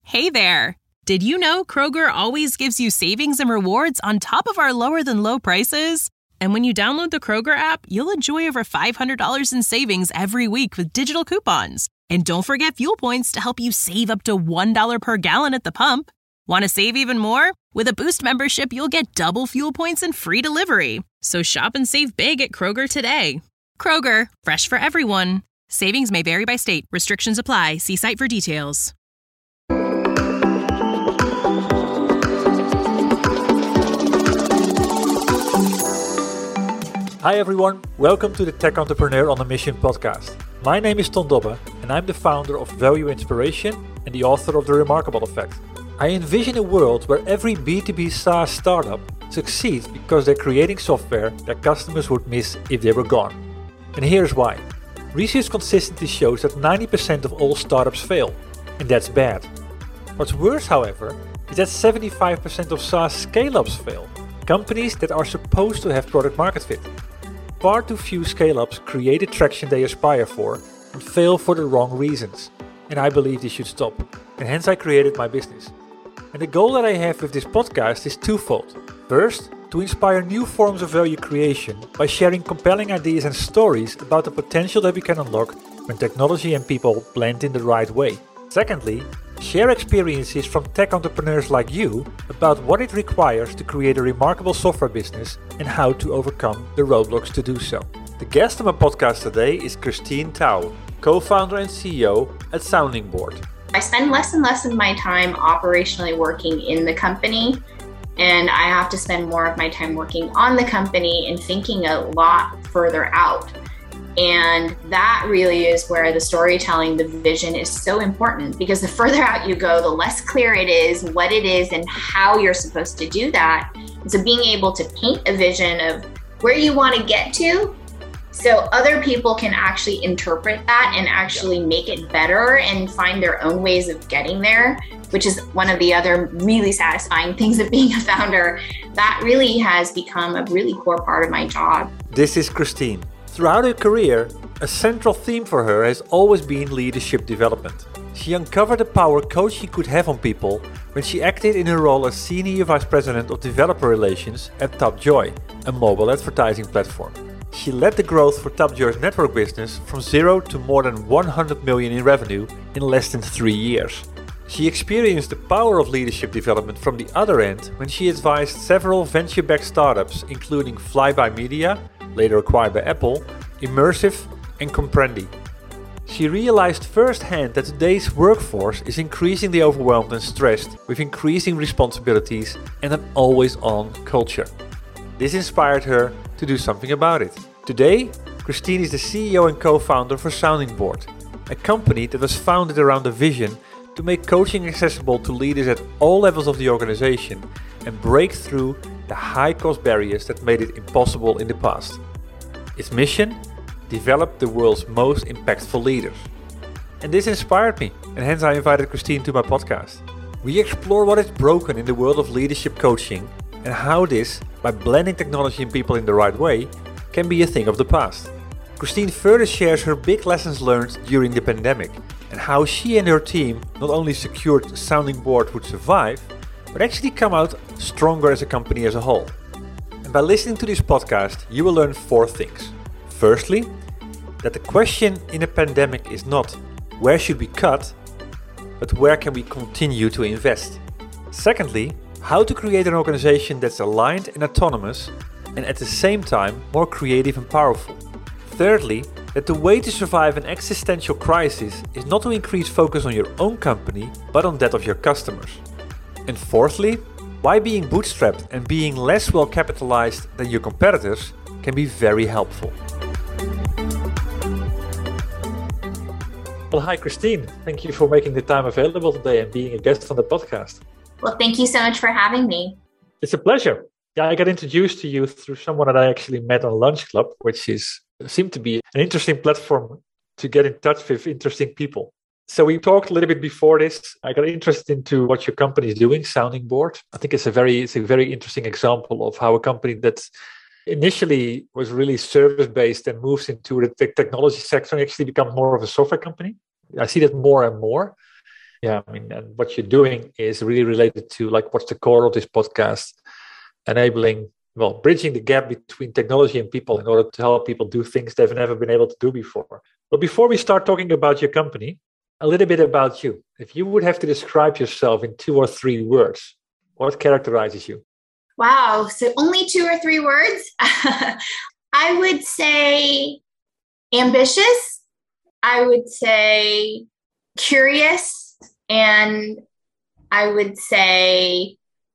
Hey there! Did you know Kroger always gives you savings and rewards on top of our lower-than-low prices? And when you download the Kroger app, you'll enjoy over $500 in savings every week with digital coupons. And don't forget fuel points to help you save up to $1 per gallon at the pump. Want to save even more? With a Boost membership, you'll get double fuel points and free delivery. So shop and save big at Kroger today. Kroger, fresh for everyone. Savings may vary by state. Restrictions apply. See site for details. Hi everyone, welcome to the Tech Entrepreneur on a Mission podcast. My name is Ton Dobbe and I'm the founder of Value Inspiration and the author of The Remarkable Effect. I envision a world where every B2B SaaS startup succeeds because they're creating software that customers would miss if they were gone. And here's why. Research consistently shows that 90% of all startups fail, and that's bad. What's worse, however, is that 75% of SaaS scale-ups fail, companies that are supposed to have product market fit. Far too few scale-ups create the traction they aspire for and fail for the wrong reasons. And I believe this should stop. And hence I created my business. And the goal that I have with this podcast is twofold. First, to inspire new forms of value creation by sharing compelling ideas and stories about the potential that we can unlock when technology and people blend in the right way. Secondly, share experiences from tech entrepreneurs like you about what it requires to create a remarkable software business and how to overcome the roadblocks to do so. The guest on my podcast today is Christine Tao, co-founder and CEO at Sounding Board. I spend less and less of my time operationally working in the company, and I have to spend more of my time working on the company and thinking a lot further out. And that really is where the storytelling, the vision is so important, because the further out you go, the less clear it is what it is and how you're supposed to do that. And so being able to paint a vision of where you want to get to, so other people can actually interpret that and actually make it better and find their own ways of getting there, which is one of the other really satisfying things of being a founder. That really has become a really core part of my job. This is Christine. Throughout her career, a central theme for her has always been leadership development. She uncovered the power coaching could have on people when she acted in her role as Senior Vice President of Developer Relations at Tapjoy, a mobile advertising platform. She led the growth for Tapjoy's network business from 0 to more than 100 million in revenue in less than 3 years. She experienced the power of leadership development from the other end when she advised several venture-backed startups, including Flyby Media, later acquired by Apple, Immersive, and Comprendi. She realized firsthand that today's workforce is increasingly overwhelmed and stressed with increasing responsibilities and an always-on culture. This inspired her to do something about it. Today, Christine is the CEO and co-founder for Sounding Board, a company that was founded around a vision to make coaching accessible to leaders at all levels of the organization and break through the high-cost barriers that made it impossible in the past. Its mission? Develop the world's most impactful leaders. And this inspired me, and hence I invited Christine to my podcast. We explore what is broken in the world of leadership coaching and how this, by blending technology and people in the right way, can be a thing of the past. Christine further shares her big lessons learned during the pandemic and how she and her team not only secured Sounding Board would survive, but actually come out stronger as a company as a whole. And by listening to this podcast, you will learn 4 things. Firstly, that the question in a pandemic is not where should we cut, but where can we continue to invest. Secondly, how to create an organization that's aligned and autonomous and at the same time more creative and powerful. Thirdly, that the way to survive an existential crisis is not to increase focus on your own company, but on that of your customers. And fourthly, why being bootstrapped and being less well capitalized than your competitors can be very helpful. Well, hi Christine. Thank you for making the time available today and being a guest on the podcast. Well, thank you so much for having me. It's a pleasure. Yeah, I got introduced to you through someone that I actually met on Lunch Club, which seemed to be an interesting platform to get in touch with interesting people. So we talked a little bit before this. I got interested into what your company is doing, Sounding Board. I think it's a very interesting example of how a company that initially was really service-based and moves into the technology sector and actually becomes more of a software company. I see that more and more. Yeah, I mean, and what you're doing is really related to like what's the core of this podcast, enabling, well, bridging the gap between technology and people in order to help people do things they've never been able to do before. But before we start talking about your company, a little bit about you. If you would have to describe yourself in 2 or 3 words, what characterizes you? Wow. So only 2 or 3 words. I would say ambitious. I would say curious. And I would say,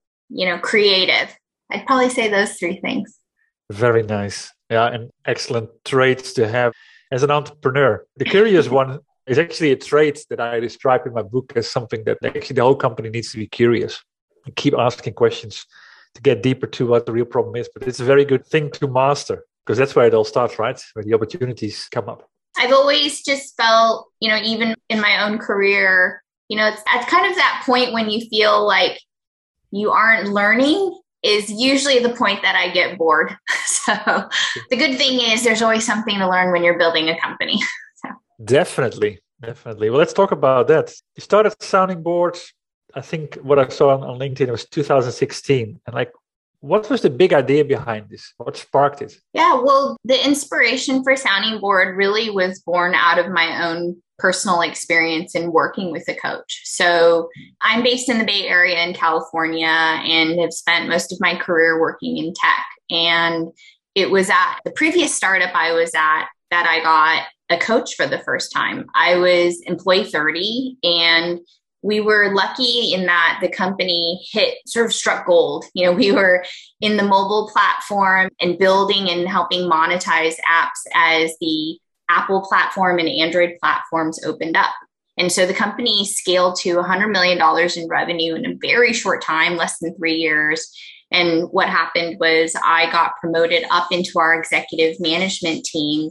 creative. I'd probably say those 3 things. Very nice. Yeah, and excellent traits to have as an entrepreneur. The curious one is actually a trait that I describe in my book as something that actually the whole company needs to be curious and keep asking questions to get deeper to what the real problem is. But it's a very good thing to master because that's where it all starts, right? Where the opportunities come up. I've always just felt, even in my own career, it's at kind of that point when you feel like you aren't learning is usually the point that I get bored. So the good thing is there's always something to learn when you're building a company. Definitely. Well, let's talk about that. You started Sounding Board. I think what I saw on LinkedIn was 2016. And what was the big idea behind this? What sparked it? Yeah, well, the inspiration for Sounding Board really was born out of my own personal experience in working with a coach. So I'm based in the Bay Area in California and have spent most of my career working in tech. And it was at the previous startup I was at that I got a coach for the first time. I was employee 30 and we were lucky in that the company struck gold. We were in the mobile platform and building and helping monetize apps as the Apple platform and Android platforms opened up. And so the company scaled to $100 million in revenue in a very short time, less than 3 years. And what happened was I got promoted up into our executive management team.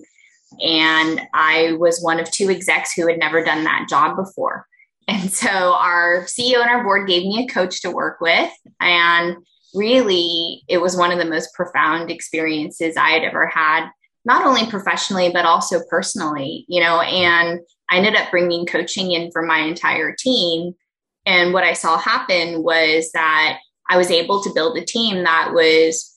And I was one of 2 execs who had never done that job before. And so our CEO and our board gave me a coach to work with. And really, it was one of the most profound experiences I had ever had, not only professionally, but also personally, and I ended up bringing coaching in for my entire team. And what I saw happen was that I was able to build a team that was,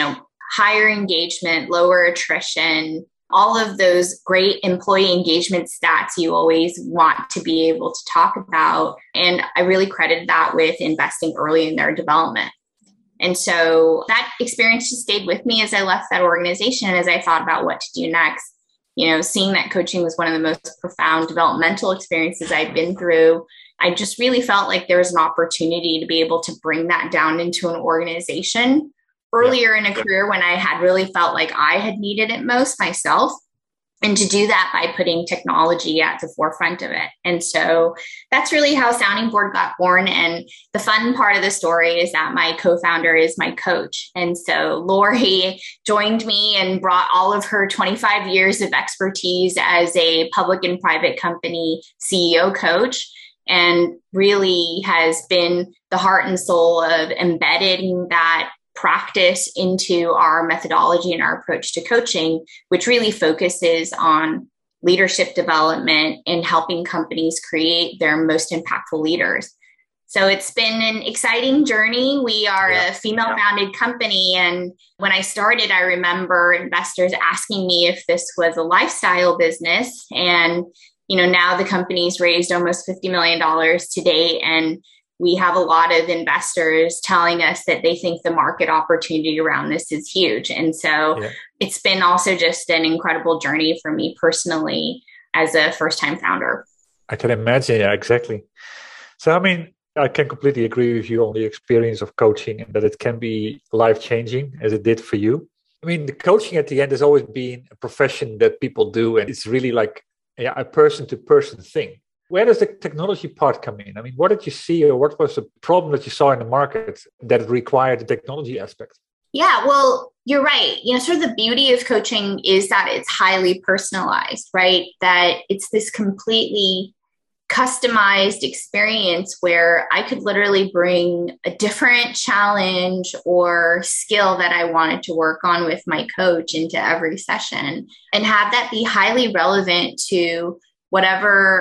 higher engagement, lower attrition, all of those great employee engagement stats you always want to be able to talk about. And I really credited that with investing early in their development. And so that experience just stayed with me as I left that organization. And as I thought about what to do next, seeing that coaching was one of the most profound developmental experiences I'd been through, I just really felt like there was an opportunity to be able to bring that down into an organization earlier in a career when I had really felt like I had needed it most myself. And to do that by putting technology at the forefront of it. And so that's really how Sounding Board got born. And the fun part of the story is that my co-founder is my coach. And so Lori joined me and brought all of her 25 years of expertise as a public and private company CEO coach, and really has been the heart and soul of embedding that practice into our methodology and our approach to coaching, which really focuses on leadership development and helping companies create their most impactful leaders. So it's been an exciting journey. We are a female-founded company. And when I started, I remember investors asking me if this was a lifestyle business. And, now the company's raised almost $50 million to date. And we have a lot of investors telling us that they think the market opportunity around this is huge. And so it's been also just an incredible journey for me personally as a first-time founder. I can imagine. Yeah, exactly. So, I can completely agree with you on the experience of coaching and that it can be life-changing as it did for you. The coaching at the end has always been a profession that people do. And it's really like a person-to-person thing. Where does the technology part come in? What did you see, or what was the problem that you saw in the market that required the technology aspect? Yeah, well, you're right. Sort of the beauty of coaching is that it's highly personalized, right? That it's this completely customized experience where I could literally bring a different challenge or skill that I wanted to work on with my coach into every session and have that be highly relevant to whatever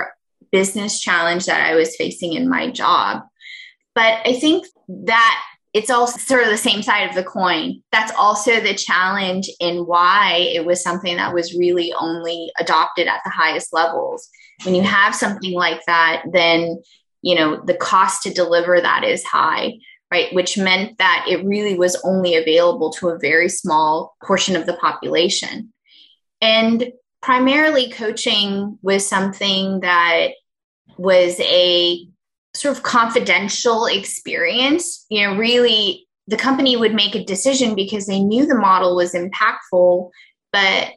business challenge that I was facing in my job. But I think that it's also sort of the same side of the coin. That's also the challenge in why it was something that was really only adopted at the highest levels. When you have something like that, then, the cost to deliver that is high, right? Which meant that it really was only available to a very small portion of the population. And primarily coaching was something that was a sort of confidential experience. Really the company would make a decision because they knew the model was impactful, but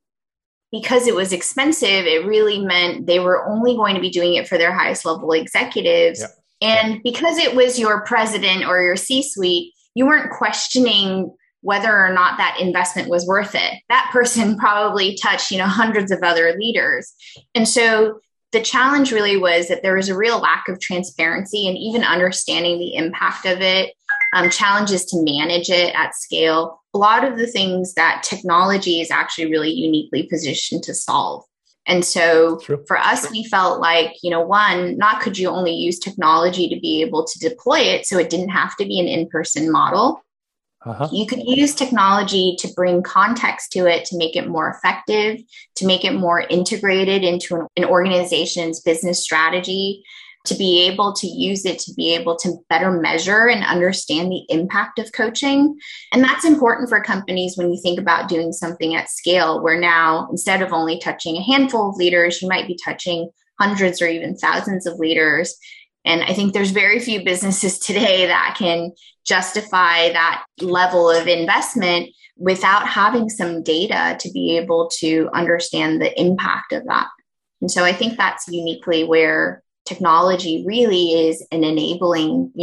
because it was expensive, it really meant they were only going to be doing it for their highest level executives. Yeah. And because it was your president or your C-suite, you weren't questioning whether or not that investment was worth it. That person probably touched, hundreds of other leaders. And so the challenge really was that there was a real lack of transparency and even understanding the impact of it, challenges to manage it at scale, a lot of the things that technology is actually really uniquely positioned to solve. And so for us, we felt like, one, not could you only use technology to be able to deploy it so it didn't have to be an in-person model. You could use technology to bring context to it, to make it more effective, to make it more integrated into an organization's business strategy, to be able to use it, to be able to better measure and understand the impact of coaching. And that's important for companies when you think about doing something at scale, where now, instead of only touching a handful of leaders, you might be touching hundreds or even thousands of leaders. And I think there's very few businesses today that can justify that level of investment without having some data to be able to understand the impact of that. And so I think that's uniquely where technology really is an enabling,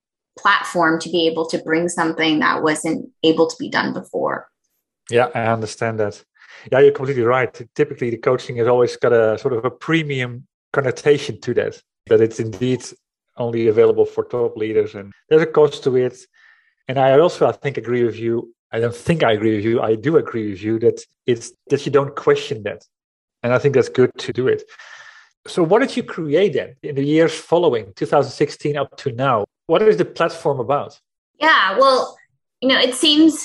platform to be able to bring something that wasn't able to be done before. Yeah, I understand that. Yeah, you're completely right. Typically, the coaching has always got a sort of a premium connotation to that it's indeed only available for top leaders, and there's a cost to it. And I think agree with you. I don't think I agree with you. I do agree with you that it's that you don't question that. And I think that's good to do it. So what did you create then in the years following 2016 up to now? What is the platform about? Yeah, well, it seems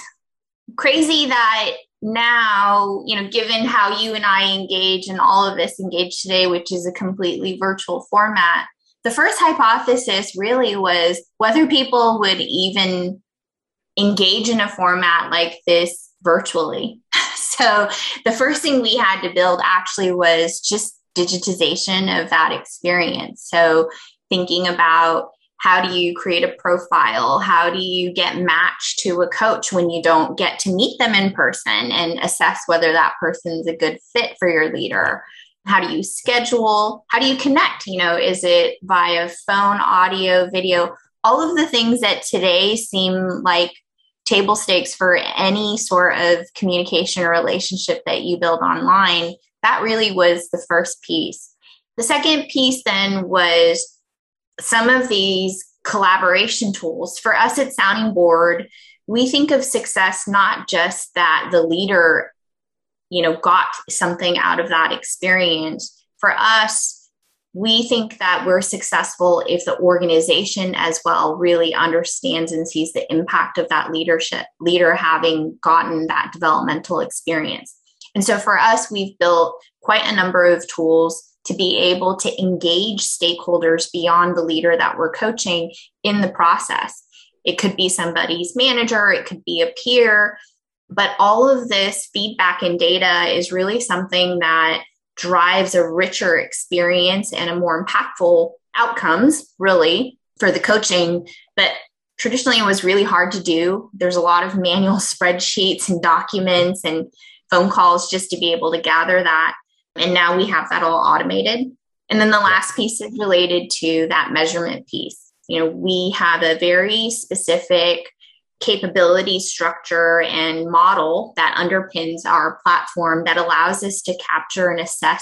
crazy that now, given how you and I engage and all of us engage today, which is a completely virtual format, the first hypothesis really was whether people would even engage in a format like this virtually. So the first thing we had to build actually was just digitization of that experience. So thinking about how do you create a profile? How do you get matched to a coach when you don't get to meet them in person and assess whether that person's a good fit for your leader? How do you schedule? How do you connect? Is it via phone, audio, video? All of the things that today seem like table stakes for any sort of communication or relationship that you build online, that really was the first piece. The second piece then was some of these collaboration tools. For us at Sounding Board, we think of success not just that the leader, got something out of that experience. For us, we think that we're successful if the organization as well really understands and sees the impact of that leader having gotten that developmental experience. And so for us, we've built quite a number of tools to be able to engage stakeholders beyond the leader that we're coaching in the process. It could be somebody's manager, it could be a peer, but all of this feedback and data is really something that drives a richer experience and a more impactful outcomes, really, for the coaching. But traditionally, it was really hard to do. There's a lot of manual spreadsheets and documents and phone calls just to be able to gather that. And now we have that all automated. And then the last piece is related to that measurement piece. We have a very specific capability structure and model that underpins our platform that allows us to capture and assess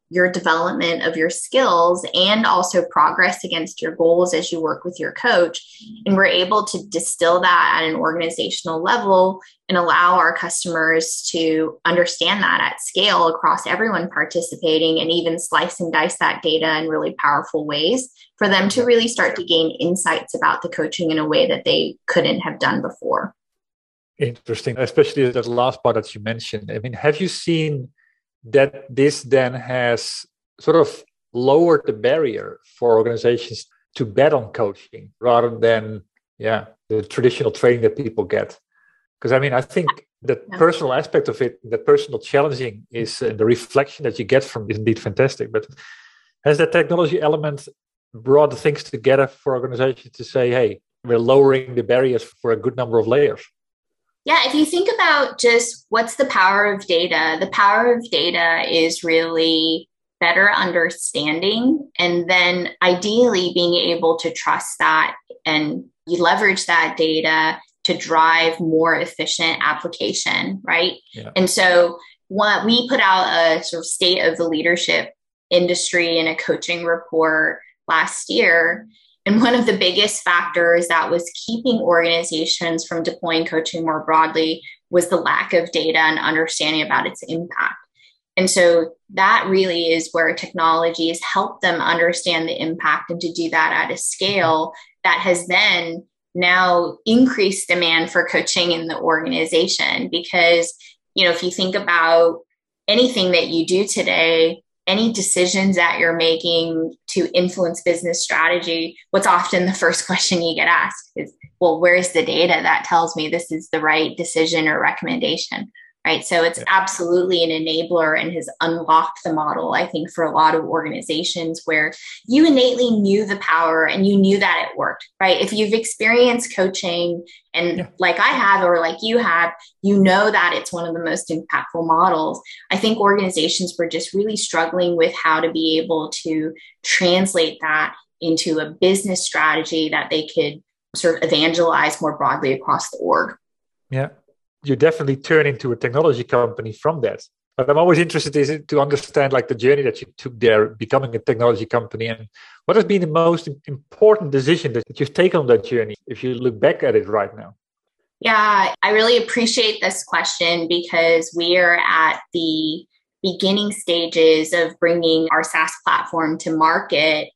your development of your skills and also progress against your goals as you work with your coach. And we're able to distill that at an organizational level and allow our customers to understand that at scale across everyone participating, and even slice and dice that data in really powerful ways for them to really start to gain insights about the coaching in a way that they couldn't have done before. Interesting, especially that last part that you mentioned. I mean, have you seen that this then has sort of lowered the barrier for organizations to bet on coaching rather than, the traditional training that people get? Because I mean, I think the personal aspect of it, the personal challenging is the reflection that you get from is indeed fantastic. But has that technology element brought things together for organizations to say, hey, we're lowering the barriers for a good number of layers? Yeah, if you think about just what's the power of data, the power of data is really better understanding, and then ideally being able to trust that and you leverage that data to drive more efficient application, right? Yeah. And so what we put out a sort of state of the leadership industry in a coaching report last year. And one of the biggest factors that was keeping organizations from deploying coaching more broadly was the lack of data and understanding about its impact. And so that really is where technology has helped them understand the impact and to do that at a scale that has then now increased demand for coaching in the organization. Because, if you think about anything that you do today, any decisions that you're making to influence business strategy, what's often the first question you get asked is, well, where's the data that tells me this is the right decision or recommendation, right? So it's absolutely an enabler and has unlocked the model, I think, for a lot of organizations where you innately knew the power and you knew that it worked, right? If you've experienced coaching and like I have, or like you have, you know that it's one of the most impactful models. I think organizations were just really struggling with how to be able to translate that into a business strategy that they could sort of evangelize more broadly across the org. Yeah. You definitely turn into a technology company from that. But I'm always interested to understand like the journey that you took there, becoming a technology company, and what has been the most important decision that you've taken on that journey, if you look back at it right now? Yeah, I really appreciate this question because we are at the beginning stages of bringing our SaaS platform to market.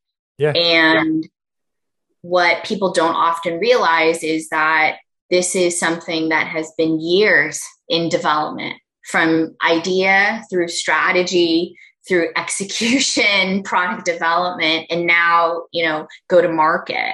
And what people don't often realize is that this is something that has been years in development, from idea through strategy, through execution, product development, and now, go to market.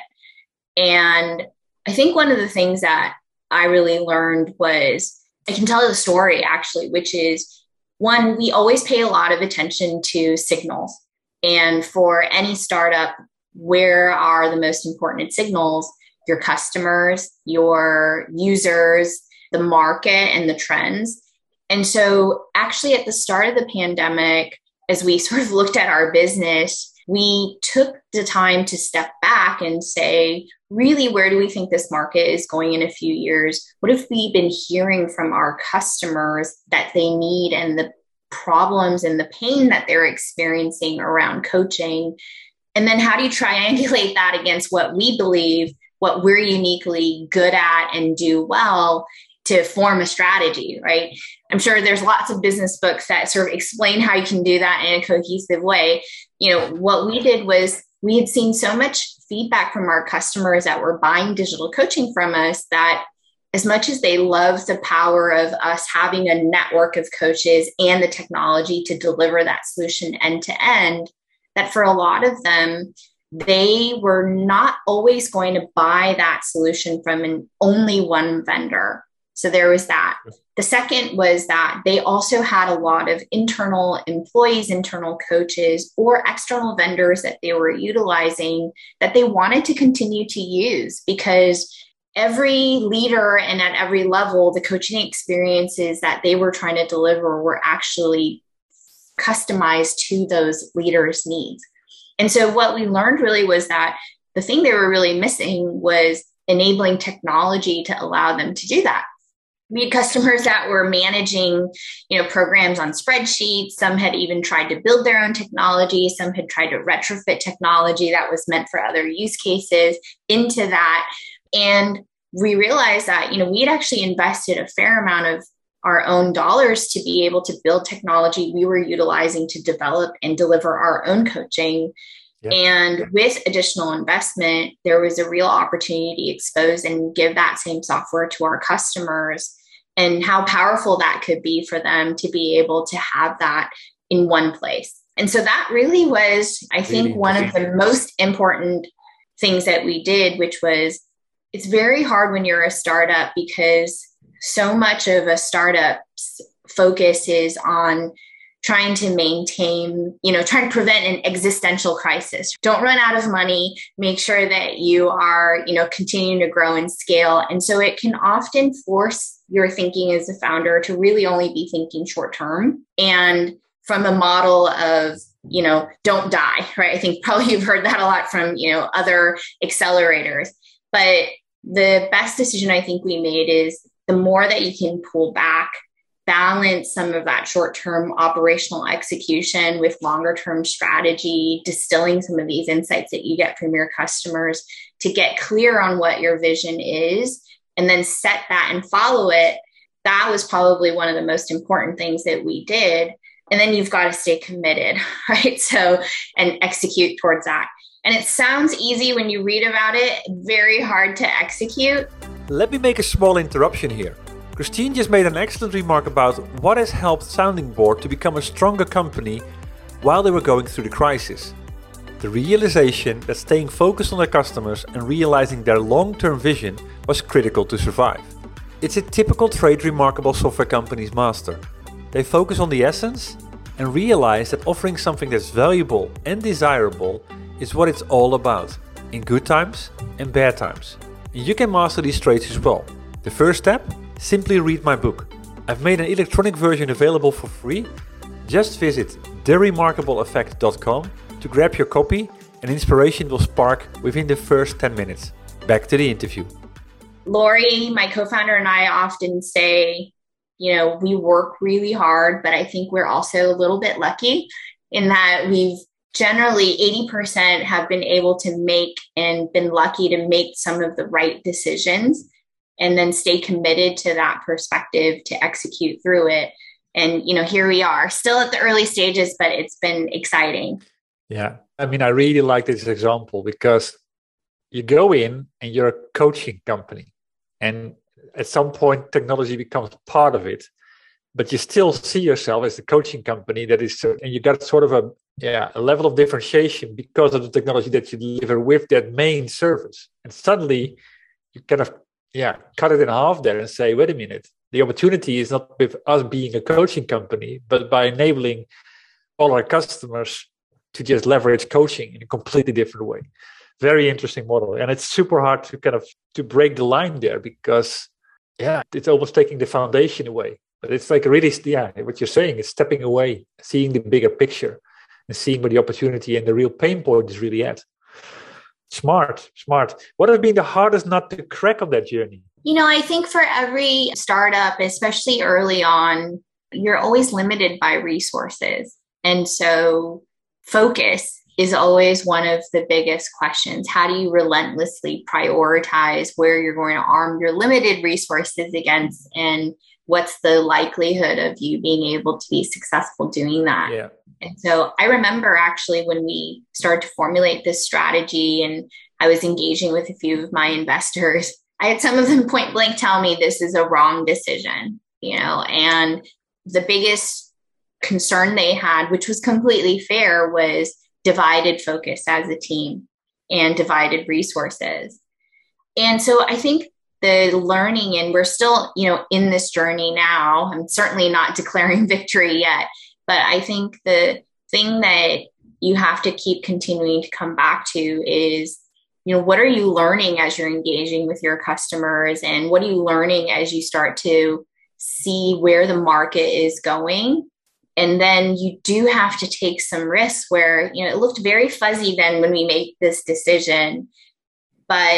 And I think one of the things that I really learned was, I can tell you the story actually, which is one, we always pay a lot of attention to signals. And for any startup, where are the most important signals? Your customers, your users, the market, and the trends. And so actually at the start of the pandemic, as we sort of looked at our business, we took the time to step back and say, really, where do we think this market is going in a few years? What have we been hearing from our customers that they need and the problems and the pain that they're experiencing around coaching? And then how do you triangulate that against what we believe, what we're uniquely good at and do well to form a strategy, right? I'm sure there's lots of business books that sort of explain how you can do that in a cohesive way. What we did was we had seen so much feedback from our customers that were buying digital coaching from us that as much as they loved the power of us having a network of coaches and the technology to deliver that solution end to end, that for a lot of them, they were not always going to buy that solution from only one vendor. So there was that. The second was that they also had a lot of internal employees, internal coaches, or external vendors that they were utilizing that they wanted to continue to use, because every leader and at every level, the coaching experiences that they were trying to deliver were actually customized to those leaders' needs. And so what we learned really was that the thing they were really missing was enabling technology to allow them to do that. We had customers that were managing, programs on spreadsheets. Some had even tried to build their own technology. Some had tried to retrofit technology that was meant for other use cases into that. And we realized that, we had actually invested a fair amount of our own dollars to be able to build technology we were utilizing to develop and deliver our own coaching. Yeah. And with additional investment, there was a real opportunity to expose and give that same software to our customers, and how powerful that could be for them to be able to have that in one place. And so that really was, I think, one of the most important things that we did, which was, it's very hard when you're a startup because so much of a startup's focus is on trying to maintain, trying to prevent an existential crisis. Don't run out of money. Make sure that you are, continuing to grow and scale. And so it can often force your thinking as a founder to really only be thinking short term, and from a model of, don't die, right? I think probably you've heard that a lot from, other accelerators. But the best decision I think we made is the more that you can pull back, balance some of that short-term operational execution with longer-term strategy, distilling some of these insights that you get from your customers to get clear on what your vision is, and then set that and follow it. That was probably one of the most important things that we did. And then you've got to stay committed, right? So, and execute towards that. And it sounds easy when you read about it, very hard to execute. Let me make a small interruption here. Christine just made an excellent remark about what has helped Sounding Board to become a stronger company while they were going through the crisis. The realization that staying focused on their customers and realizing their long-term vision was critical to survive. It's a typical trait remarkable software companies master. They focus on the essence and realize that offering something that's valuable and desirable is what it's all about, in good times and bad times. And you can master these traits as well. The first step? Simply read my book. I've made an electronic version available for free. Just visit theremarkableeffect.com to grab your copy, and inspiration will spark within the first 10 minutes. Back to the interview. Lori, my co-founder, and I often say, we work really hard, but I think we're also a little bit lucky in that we've generally 80% have been able to make and been lucky to make some of the right decisions, and then stay committed to that perspective to execute through it. And, here we are still at the early stages, but it's been exciting. Yeah. I really like this example because you go in and you're a coaching company, and at some point technology becomes part of it, but you still see yourself as a coaching company that is, and you got sort of a level of differentiation because of the technology that you deliver with that main service. And suddenly you kind of cut it in half there and say, wait a minute, the opportunity is not with us being a coaching company, but by enabling all our customers to just leverage coaching in a completely different way. Very interesting model. And it's super hard to break the line there because, it's almost taking the foundation away. But it's like really, what you're saying is stepping away, seeing the bigger picture and seeing where the opportunity and the real pain point is really at. Smart. What has been the hardest nut to crack on that journey? I think for every startup, especially early on, you're always limited by resources. And so focus is always one of the biggest questions. How do you relentlessly prioritize where you're going to arm your limited resources against, and what's the likelihood of you being able to be successful doing that? Yeah. And so I remember actually when we started to formulate this strategy and I was engaging with a few of my investors, I had some of them point blank tell me this is a wrong decision, and the biggest concern they had, which was completely fair, was divided focus as a team and divided resources. And so I think the learning, and we're still, in this journey now, I'm certainly not declaring victory yet, but I think the thing that you have to keep continuing to come back to is, what are you learning as you're engaging with your customers? And what are you learning as you start to see where the market is going? And then you do have to take some risks where, it looked very fuzzy then when we made this decision. But,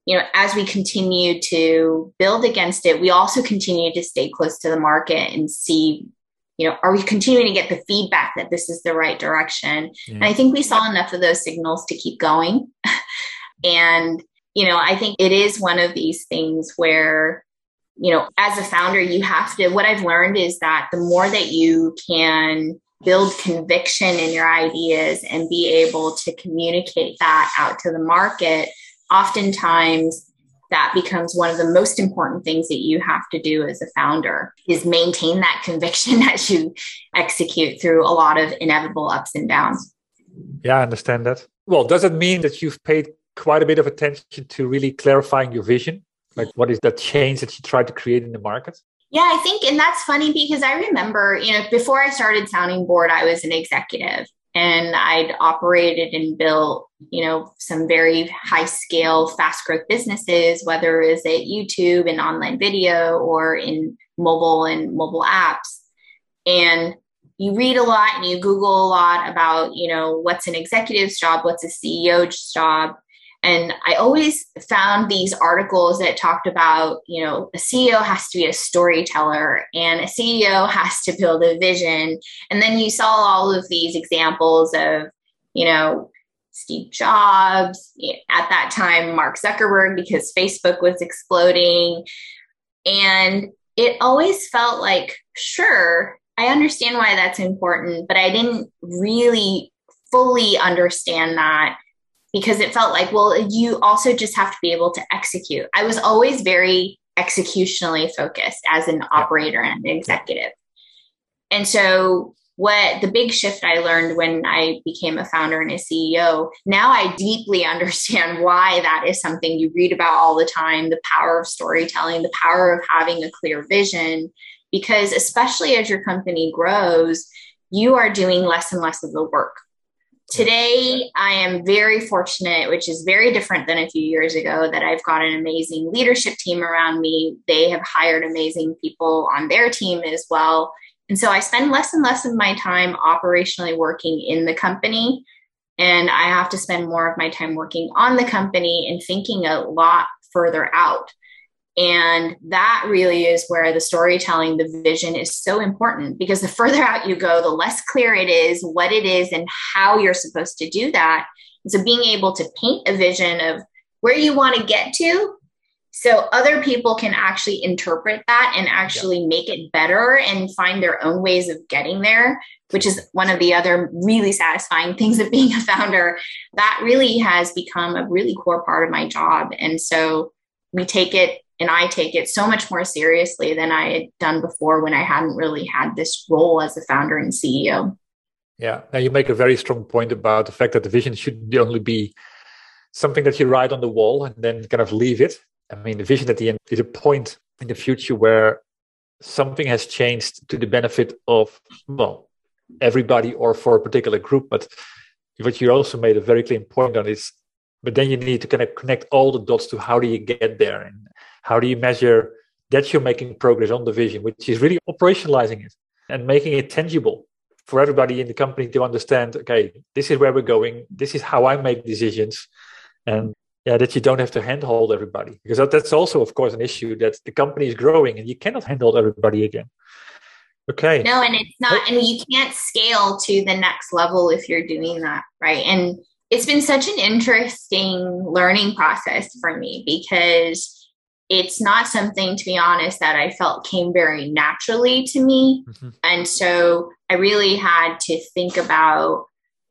as we continue to build against it, we also continue to stay close to the market and see, are we continuing to get the feedback that this is the right direction? Yeah. And I think we saw enough of those signals to keep going. And, I think it is one of these things where, as a founder, you have to, what I've learned is that the more that you can build conviction in your ideas and be able to communicate that out to the market, oftentimes that becomes one of the most important things that you have to do as a founder is maintain that conviction as you execute through a lot of inevitable ups and downs. Yeah, I understand that. Well, does it mean that you've paid quite a bit of attention to really clarifying your vision? Like, what is that change that you try to create in the market? Yeah, I think, and that's funny because I remember, before I started Sounding Board, I was an executive. And I'd operated and built, some very high scale, fast growth businesses, whether it was at YouTube and online video or in mobile and mobile apps. And you read a lot and you Google a lot about, what's an executive's job, what's a CEO's job. And I always found these articles that talked about, a CEO has to be a storyteller and a CEO has to build a vision. And then you saw all of these examples of, Steve Jobs, at that time, Mark Zuckerberg, because Facebook was exploding. And it always felt like, sure, I understand why that's important, but I didn't really fully understand that. Because it felt like, well, you also just have to be able to execute. I was always very executionally focused as an operator and an executive. And so what the big shift I learned when I became a founder and a CEO, now I deeply understand why that is something you read about all the time, the power of storytelling, the power of having a clear vision, because especially as your company grows, you are doing less and less of the work. Today, I am very fortunate, which is very different than a few years ago, that I've got an amazing leadership team around me. They have hired amazing people on their team as well. And so I spend less and less of my time operationally working in the company. And I have to spend more of my time working on the company and thinking a lot further out. And that really is where the storytelling, the vision is so important, because the further out you go, the less clear it is what it is and how you're supposed to do that. And so being able to paint a vision of where you want to get to, so other people can actually interpret that and actually make it better and find their own ways of getting there, which is one of the other really satisfying things of being a founder. That really has become a really core part of my job. And so we take it, and I take it so much more seriously than I had done before when I hadn't really had this role as a founder and CEO. Yeah. Now you make a very strong point about the fact that the vision should only be something that you write on the wall and then kind of leave it. I mean, the vision at the end is a point in the future where something has changed to the benefit of, well, everybody or for a particular group. But what you also made a very clear point on is, but then you need to kind of connect all the dots to how do you get there and how do you measure that you're making progress on the vision, which is really operationalizing it and making it tangible for everybody in the company to understand, okay, this is where we're going. This is how I make decisions. And that you don't have to handhold everybody, because that's also, of course, an issue that the company is growing and you cannot handhold everybody again. Okay. No, and it's not, and you can't scale to the next level if you're doing that, right? And it's been such an interesting learning process for me, because it's not something, to be honest, that I felt came very naturally to me. Mm-hmm. And so I really had to think about,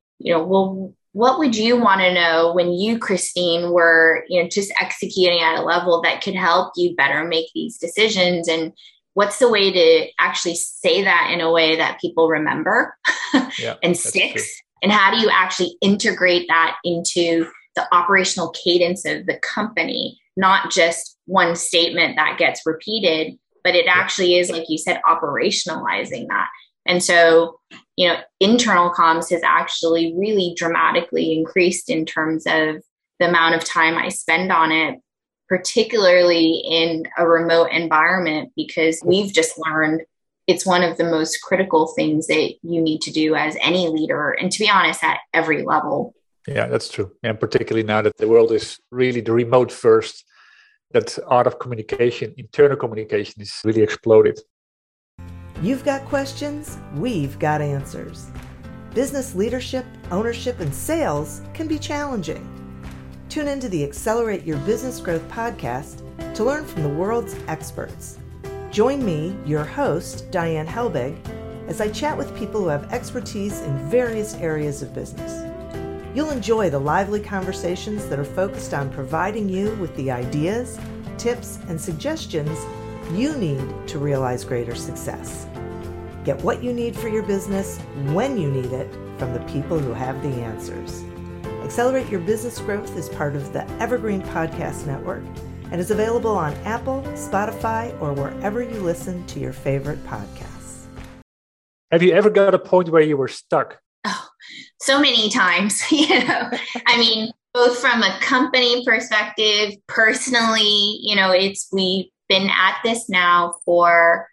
well, what would you want to know when you, Christine, were, just executing at a level that could help you better make these decisions? And what's the way to actually say that in a way that people remember and sticks? True. And how do you actually integrate that into the operational cadence of the company? Not just one statement that gets repeated, but it actually is, like you said, operationalizing that. And so, internal comms has actually really dramatically increased in terms of the amount of time I spend on it, particularly in a remote environment, because we've just learned it's one of the most critical things that you need to do as any leader. And to be honest, at every level. Yeah, that's true. And particularly now that the world is really the remote first, that art of communication, internal communication is really exploded. You've got questions, we've got answers. Business leadership, ownership, and sales can be challenging. Tune into the Accelerate Your Business Growth podcast to learn from the world's experts. Join me, your host, Diane Helbig, as I chat with people who have expertise in various areas of business. You'll enjoy the lively conversations that are focused on providing you with the ideas, tips, and suggestions you need to realize greater success. Get what you need for your business when you need it from the people who have the answers. Accelerate Your Business Growth is part of the Evergreen Podcast Network and is available on Apple, Spotify, or wherever you listen to your favorite podcasts. Have you ever got a point where you were stuck? Oh, so many times, I mean, both from a company perspective, personally, we've been at this now for,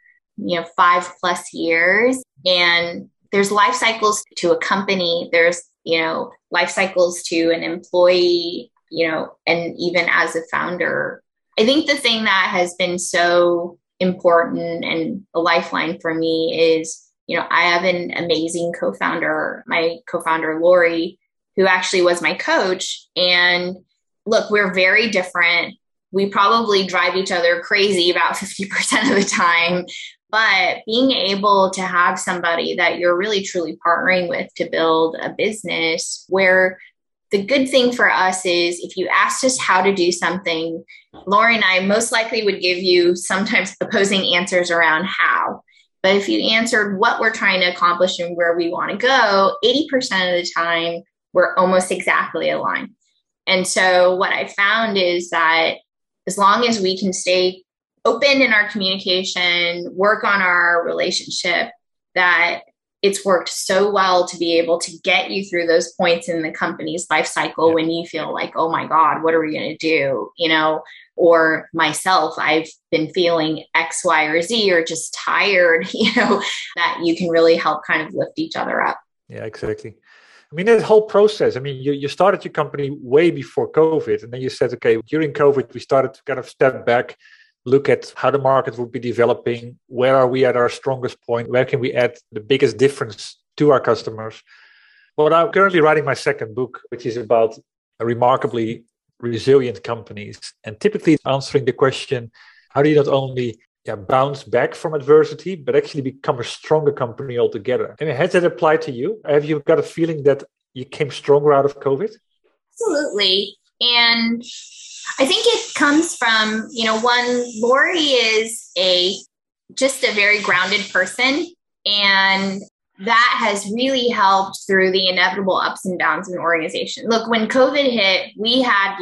5+ years, and there's life cycles to a company. There's, life cycles to an employee, and even as a founder. I think the thing that has been so important and a lifeline for me is, I have an amazing co-founder, my co-founder, Lori, who actually was my coach. And look, we're very different. We probably drive each other crazy about 50% of the time. But being able to have somebody that you're really truly partnering with to build a business, where the good thing for us is if you asked us how to do something, Lori and I most likely would give you sometimes opposing answers around how. But if you answered what we're trying to accomplish and where we want to go, 80% of the time, we're almost exactly aligned. And so what I found is that as long as we can stay open in our communication, work on our relationship, that it's worked so well to be able to get you through those points in the company's life cycle when you feel like, oh my God, what are we going to do? Or myself, I've been feeling X, Y, or Z, or just tired, that you can really help kind of lift each other up. Yeah, exactly. I mean, that whole process, you started your company way before COVID. And then you said, okay, during COVID, we started to kind of step back, look at how the market would be developing. Where are we at our strongest point? Where can we add the biggest difference to our customers? Well, I'm currently writing my second book, which is about a remarkably resilient companies, and typically answering the question, how do you not only bounce back from adversity, but actually become a stronger company altogether? Has that applied to you? Have you got a feeling that you came stronger out of COVID? Absolutely. And I think it comes from, one, Lori is just a very grounded person, and that has really helped through the inevitable ups and downs in the organization. Look, when COVID hit, we had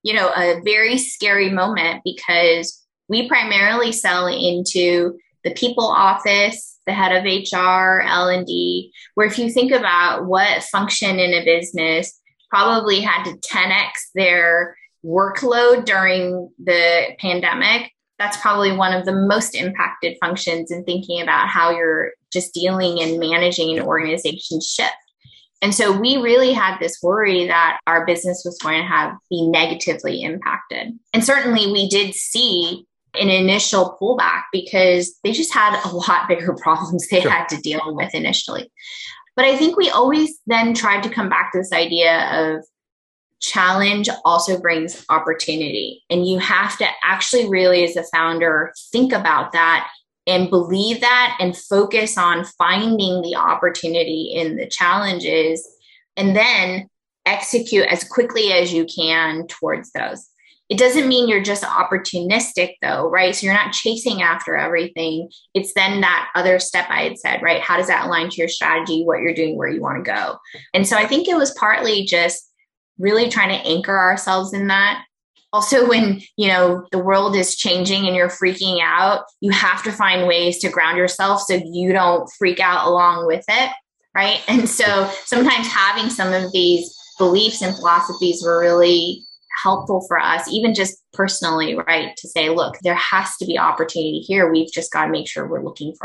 a very scary moment because we primarily sell into the people office, the head of HR, L&D, where if you think about what function in a business probably had to 10x their workload during the pandemic, that's probably one of the most impacted functions in thinking about how you're just dealing and managing an organization shift. And so we really had this worry that our business was going to be negatively impacted. And certainly we did see an initial pullback because they just had a lot bigger problems they had to deal with initially. But I think we always then tried to come back to this idea of challenge also brings opportunity. And you have to actually really, as a founder, think about that and believe that and focus on finding the opportunity in the challenges and then execute as quickly as you can towards those. It doesn't mean you're just opportunistic though, right? So you're not chasing after everything. It's then that other step I had said, right? How does that align to your strategy, what you're doing, where you want to go? And so I think it was partly just really trying to anchor ourselves in that. Also, when, the world is changing and you're freaking out, you have to find ways to ground yourself so you don't freak out along with it, right? And so sometimes having some of these beliefs and philosophies were really helpful for us, even just personally, right? To say, look, there has to be opportunity here. We've just got to make sure we're looking for that.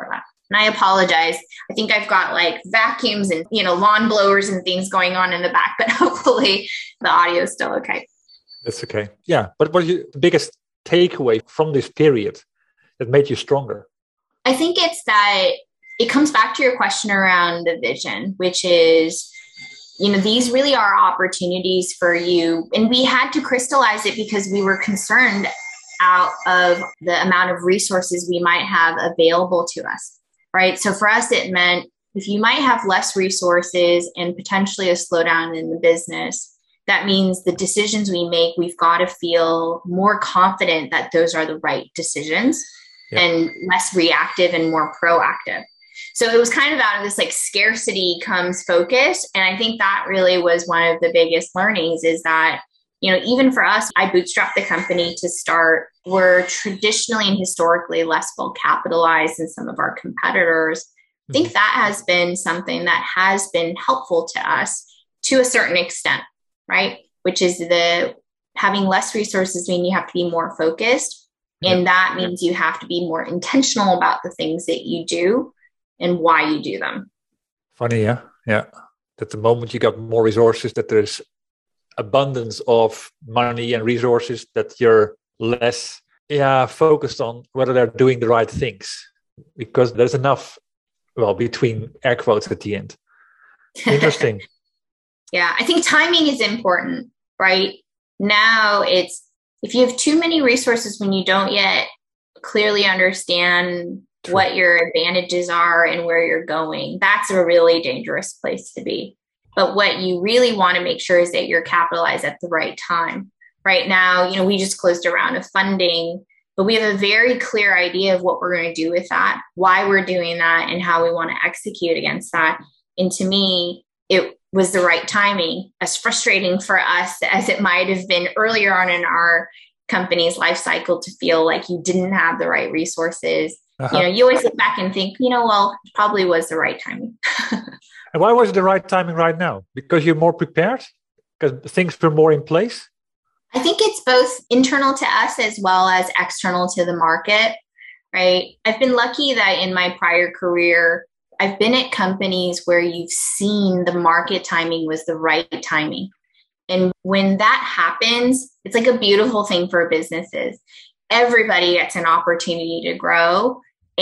And I apologize. I think I've got like vacuums and, lawn blowers and things going on in the back, but hopefully the audio is still okay. That's okay. Yeah. But what is the biggest takeaway from this period that made you stronger? I think it's that it comes back to your question around the vision, which is, these really are opportunities for you. And we had to crystallize it because we were concerned out of the amount of resources we might have available to us, right? So for us, it meant if you might have less resources and potentially a slowdown in the business, that means the decisions we make, we've got to feel more confident that those are the right decisions and less reactive and more proactive. So it was kind of out of this like scarcity comes focus. And I think that really was one of the biggest learnings is that, even for us, I bootstrapped the company to start. We're traditionally and historically less well capitalized than some of our competitors. I think that has been something that has been helpful to us to a certain extent, right? Which is having less resources mean you have to be more focused. And that means you have to be more intentional about the things that you do and why you do them. Funny, yeah. Yeah. That the moment you got more resources, that there's abundance of money and resources, that you're less focused on whether they're doing the right things. Because there's enough, between air quotes at the end. Interesting. Yeah, I think timing is important, right? Now it's, if you have too many resources when you don't yet clearly understand what your advantages are and where you're going, that's a really dangerous place to be. But what you really want to make sure is that you're capitalized at the right time. Right now, we just closed a round of funding, but we have a very clear idea of what we're going to do with that, why we're doing that, and how we want to execute against that. And to me, it was the right timing, as frustrating for us as it might have been earlier on in our company's life cycle to feel like you didn't have the right resources. You always look back and think, it probably was the right timing. And why was it the right timing right now? Because you're more prepared? Because things were more in place? I think it's both internal to us as well as external to the market, right? I've been lucky that in my prior career, I've been at companies where you've seen the market timing was the right timing. And when that happens, it's like a beautiful thing for businesses. Everybody gets an opportunity to grow,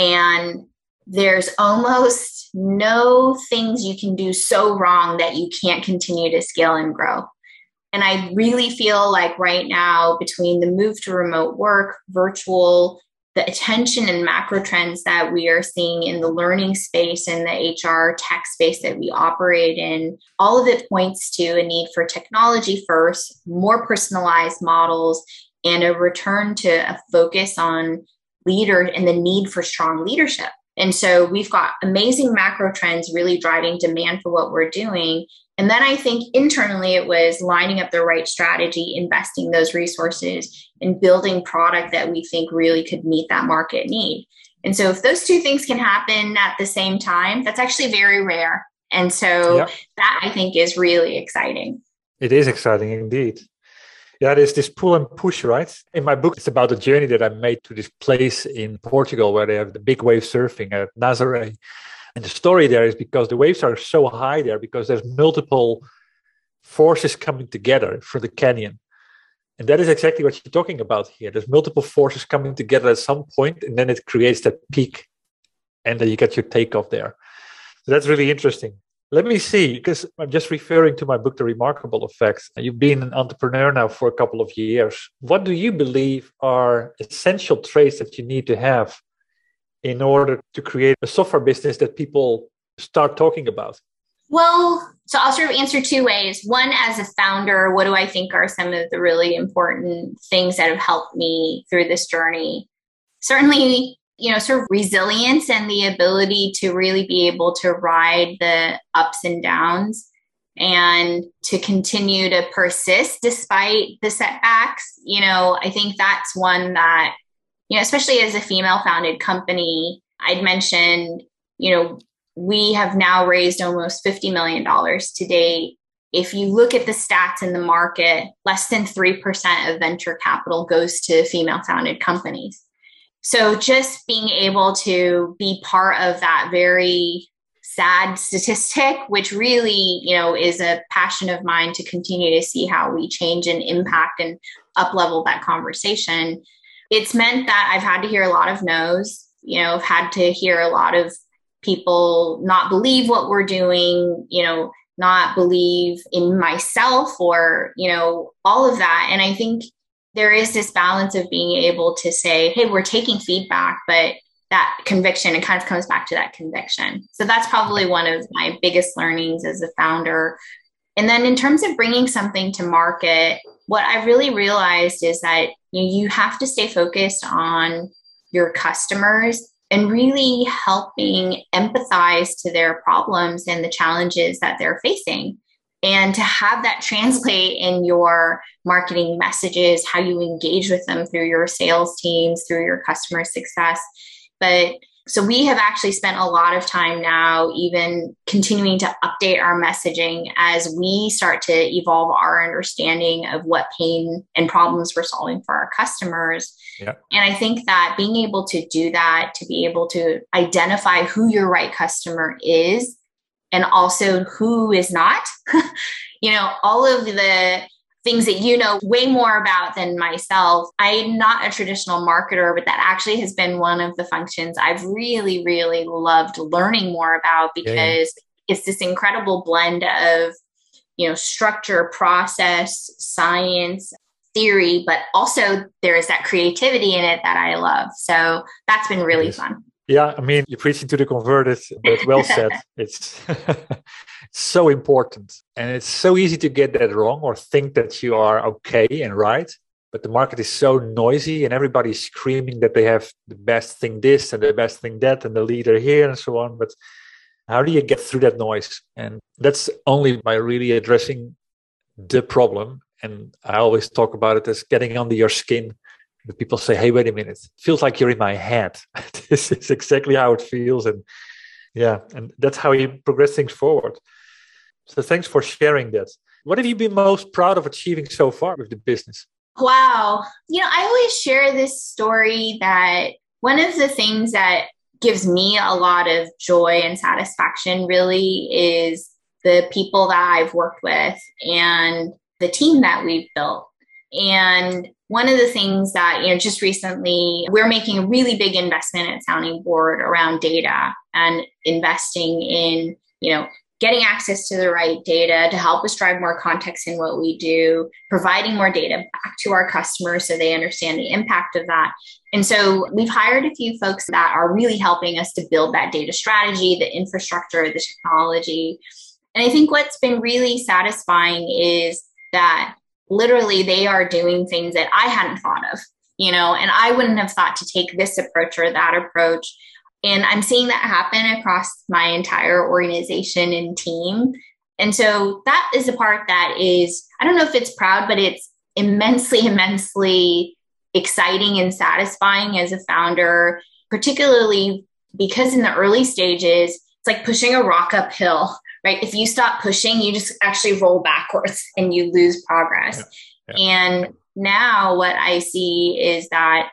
and there's almost no things you can do so wrong that you can't continue to scale and grow. And I really feel like right now, between the move to remote work, virtual, the attention and macro trends that we are seeing in the learning space and the HR tech space that we operate in, all of it points to a need for technology first, more personalized models, and a return to a focus on leader and the need for strong leadership. And so we've got amazing macro trends really driving demand for what we're doing. And then I think internally it was lining up the right strategy, investing those resources, and building product that we think really could meet that market need. And so if those two things can happen at the same time, that's actually very rare. And so that I think is really exciting. It is exciting indeed. Yeah, there's this pull and push, right? In my book, it's about the journey that I made to this place in Portugal where they have the big wave surfing at Nazaré. And the story there is because the waves are so high there because there's multiple forces coming together for the canyon. And that is exactly what you're talking about here. There's multiple forces coming together at some point, and then it creates that peak, and then you get your takeoff there. So that's really interesting. Let me see, because I'm just referring to my book, The Remarkable Effects. You've been an entrepreneur now for a couple of years. What do you believe are essential traits that you need to have in order to create a software business that people start talking about? Well, so I'll sort of answer two ways. One, as a founder, what do I think are some of the really important things that have helped me through this journey? Certainly, sort of resilience and the ability to really be able to ride the ups and downs and to continue to persist despite the setbacks. I think that's one that, especially as a female founded company, I'd mentioned, we have now raised almost $50 million to date. If you look at the stats in the market, less than 3% of venture capital goes to female founded companies. So just being able to be part of that very sad statistic, which really, is a passion of mine to continue to see how we change and impact and up-level that conversation. It's meant that I've had to hear a lot of no's, I've had to hear a lot of people not believe what we're doing, not believe in myself or, all of that. And I think there is this balance of being able to say, hey, we're taking feedback, but that conviction, it kind of comes back to that conviction. So that's probably one of my biggest learnings as a founder. And then in terms of bringing something to market, what I really realized is that you have to stay focused on your customers and really helping empathize to their problems and the challenges that they're facing. And to have that translate in your marketing messages, how you engage with them through your sales teams, through your customer success. But so we have actually spent a lot of time now even continuing to update our messaging as we start to evolve our understanding of what pain and problems we're solving for our customers. Yeah. And I think that being able to do that, to be able to identify who your right customer is and also who is not, all of the things that you know way more about than myself. I'm not a traditional marketer, but that actually has been one of the functions I've really, really loved learning more about because it's this incredible blend of, structure, process, science, theory, but also there is that creativity in it that I love. So that's been really fun. Yeah, I mean, you're preaching to the converted, but well said. It's so important. And it's so easy to get that wrong or think that you are okay and right. But the market is so noisy and everybody's screaming that they have the best thing this and the best thing that and the leader here and so on. But how do you get through that noise? And that's only by really addressing the problem. And I always talk about it as getting under your skin. The people say, hey, wait a minute, it feels like you're in my head. This is exactly how it feels. And and that's how you progress things forward. So thanks for sharing that. What have you been most proud of achieving so far with the business? Wow. I always share this story that one of the things that gives me a lot of joy and satisfaction really is the people that I've worked with and the team that we've built. And one of the things that, just recently, we're making a really big investment at Sounding Board around data and investing in, getting access to the right data to help us drive more context in what we do, providing more data back to our customers so they understand the impact of that. And so we've hired a few folks that are really helping us to build that data strategy, the infrastructure, the technology. And I think what's been really satisfying is that literally they are doing things that I hadn't thought of, and I wouldn't have thought to take this approach or that approach. And I'm seeing that happen across my entire organization and team. And so that is the part that is, I don't know if it's proud, but it's immensely, immensely exciting and satisfying as a founder, particularly because in the early stages, it's like pushing a rock uphill. Right? If you stop pushing, you just actually roll backwards and you lose progress. Yeah. And now what I see is that,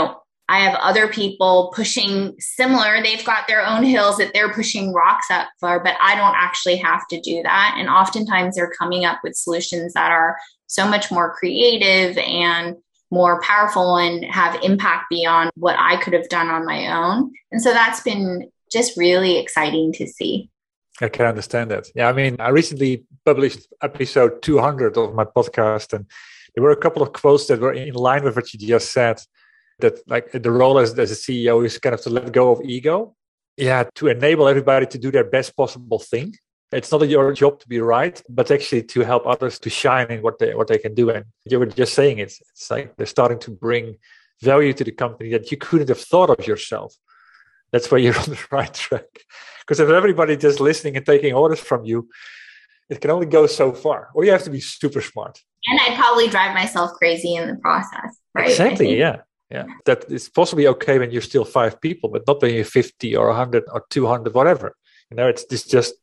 I have other people pushing similar. They've got their own hills that they're pushing rocks up for, but I don't actually have to do that. And oftentimes they're coming up with solutions that are so much more creative and more powerful and have impact beyond what I could have done on my own. And so that's been just really exciting to see. I can understand that. Yeah, I mean, I recently published episode 200 of my podcast, and there were a couple of quotes that were in line with what you just said, that like the role as a CEO is kind of to let go of ego. Yeah, to enable everybody to do their best possible thing. It's not your job to be right, but actually to help others to shine in what they can do. And you were just saying it's like they're starting to bring value to the company that you couldn't have thought of yourself. That's why you're on the right track. Because if everybody just listening and taking orders from you, it can only go so far. Or you have to be super smart. And I'd probably drive myself crazy in the process, right? Exactly, yeah. That is possibly okay when you're still 5 people, but not when you're 50 or 100 or 200, whatever.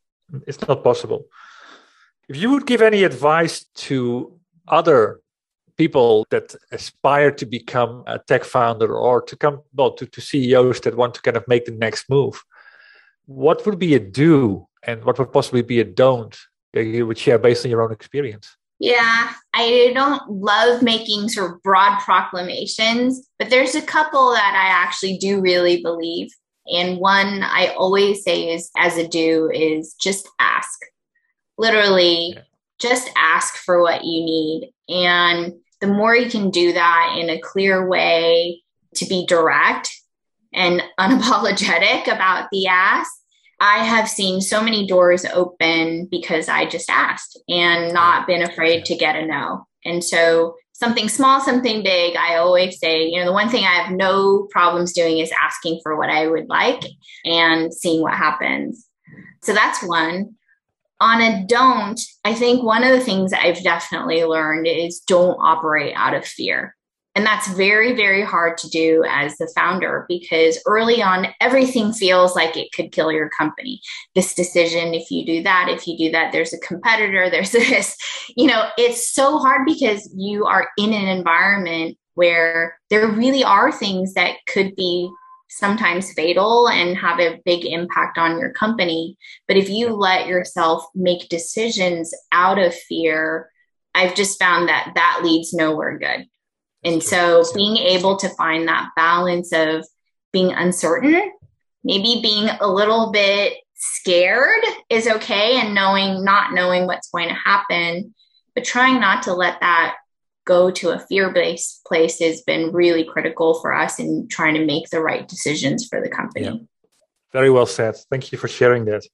It's not possible. If you would give any advice to other people that aspire to become a tech founder or to come to CEOs that want to kind of make the next move, what would be a do and what would possibly be a don't that you would share based on your own experience? Yeah, I don't love making sort of broad proclamations, but there's a couple that I actually do really believe. And one I always say is as a do is just ask. Literally, just ask for what you need. And the more you can do that in a clear way, to be direct and unapologetic about the ask, I have seen so many doors open because I just asked and not been afraid to get a no. And so something small, something big, I always say, the one thing I have no problems doing is asking for what I would like and seeing what happens. So that's one. On a don't, I think one of the things I've definitely learned is don't operate out of fear. And that's very, very hard to do as the founder because early on, everything feels like it could kill your company. This decision, if you do that, there's a competitor, there's this, it's so hard because you are in an environment where there really are things that could be sometimes fatal and have a big impact on your company. But if you let yourself make decisions out of fear, I've just found that leads nowhere good. And so being able to find that balance of being uncertain, maybe being a little bit scared is okay, and not knowing what's going to happen, but trying not to let that go to a fear-based place has been really critical for us in trying to make the right decisions for the company. Yeah. Very well said. Thank you for sharing that.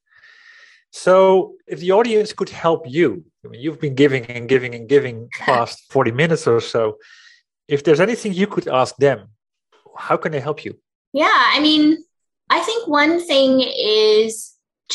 So if the audience could help you, you've been giving and giving and giving past 40 minutes or so. If there's anything you could ask them, how can they help you? Yeah, I think one thing is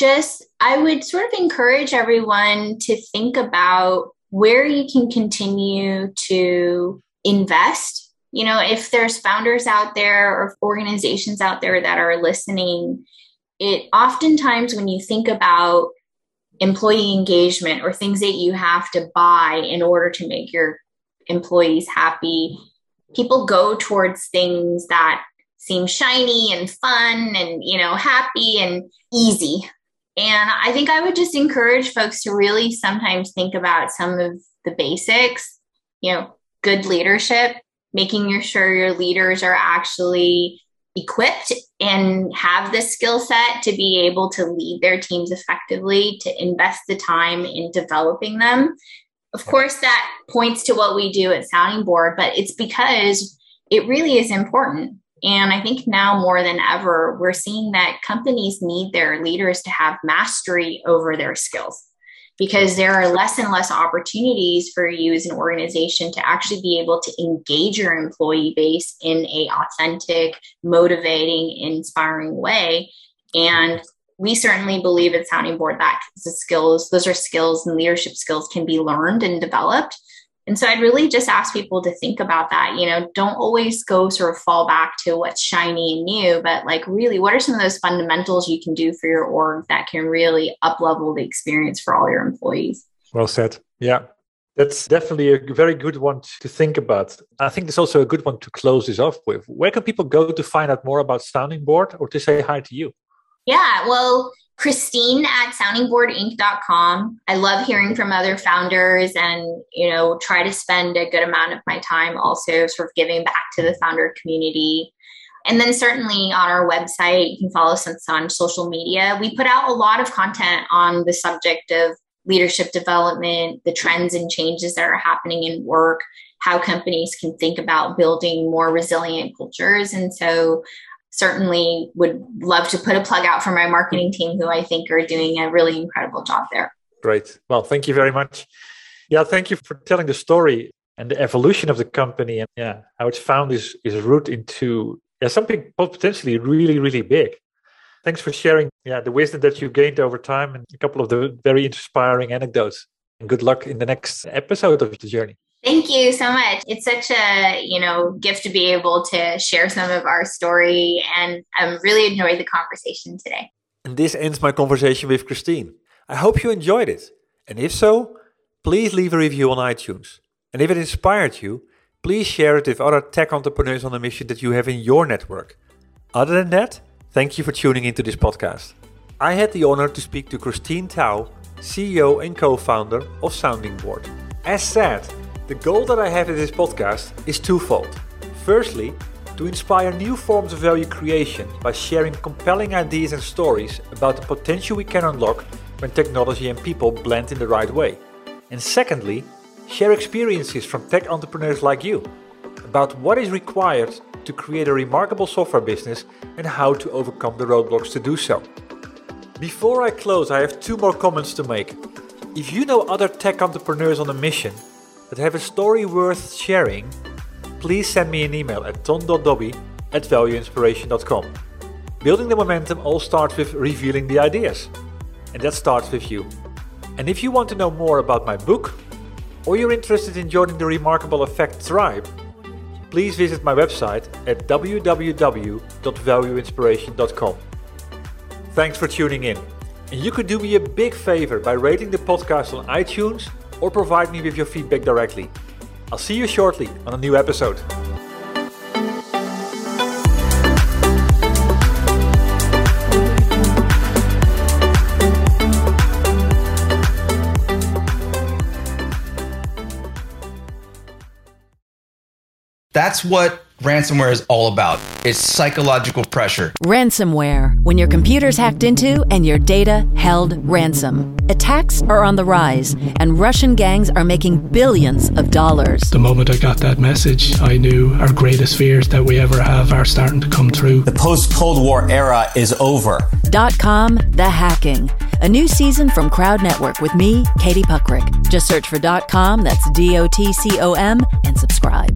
I would sort of encourage everyone to think about where you can continue to invest. If there's founders out there or organizations out there that are listening, it oftentimes when you think about employee engagement or things that you have to buy in order to make your employees happy, people go towards things that seem shiny and fun and, happy and easy. And I think I would just encourage folks to really sometimes think about some of the basics, good leadership, making sure your leaders are actually equipped and have the skill set to be able to lead their teams effectively, to invest the time in developing them. Of course, that points to what we do at Sounding Board, but it's because it really is important. And I think now more than ever, we're seeing that companies need their leaders to have mastery over their skills because there are less and less opportunities for you as an organization to actually be able to engage your employee base in an authentic, motivating, inspiring way. And we certainly believe at Sounding Board that those are skills and leadership skills can be learned and developed. And so I'd really just ask people to think about that. Don't always go sort of fall back to what's shiny and new, but really, what are some of those fundamentals you can do for your org that can really up-level the experience for all your employees? Well said. Yeah, that's definitely a very good one to think about. I think it's also a good one to close this off with. Where can people go to find out more about Sounding Board or to say hi to you? Yeah, well, Christine at soundingboardinc.com. I love hearing from other founders and, try to spend a good amount of my time also sort of giving back to the founder community. And then certainly on our website, you can follow us on social media. We put out a lot of content on the subject of leadership development, the trends and changes that are happening in work, how companies can think about building more resilient cultures. And so certainly would love to put a plug out for my marketing team, who I think are doing a really incredible job there. Great. Well, thank you very much. Yeah, thank you for telling the story and the evolution of the company and how it's found its root into something potentially really, really big. Thanks for sharing the wisdom that you gained over time and a couple of the very inspiring anecdotes. And good luck in the next episode of the journey. Thank you so much. It's such a, gift to be able to share some of our story, and I really enjoyed the conversation today. And this ends my conversation with Christine. I hope you enjoyed it. And if so, please leave a review on iTunes. And if it inspired you, please share it with other tech entrepreneurs on a mission that you have in your network. Other than that, thank you for tuning into this podcast. I had the honor to speak to Christine Tao, CEO and co-founder of Sounding Board. As said, the goal that I have in this podcast is twofold. Firstly, to inspire new forms of value creation by sharing compelling ideas and stories about the potential we can unlock when technology and people blend in the right way. And secondly, share experiences from tech entrepreneurs like you about what is required to create a remarkable software business and how to overcome the roadblocks to do so. Before I close, I have 2 more comments to make. If you know other tech entrepreneurs on a mission that have a story worth sharing, please send me an email at ton.dobby@valueinspiration.com. Building the momentum all starts with revealing the ideas. And that starts with you. And if you want to know more about my book, or you're interested in joining the Remarkable Effect tribe, please visit my website at www.valueinspiration.com. Thanks for tuning in. And you could do me a big favor by rating the podcast on iTunes or provide me with your feedback directly. I'll see you shortly on a new episode. That's what ransomware is all about. It's psychological pressure. Ransomware, when your computer's hacked into and your data held ransom. Attacks are on the rise, and Russian gangs are making billions of dollars. The moment I got that message, I knew our greatest fears that we ever have are starting to come true. The post-Cold War era is over. .com, The Hacking. A new season from Crowd Network with me, Katie Puckrick. Just search for .com, that's DOTCOM, and subscribe.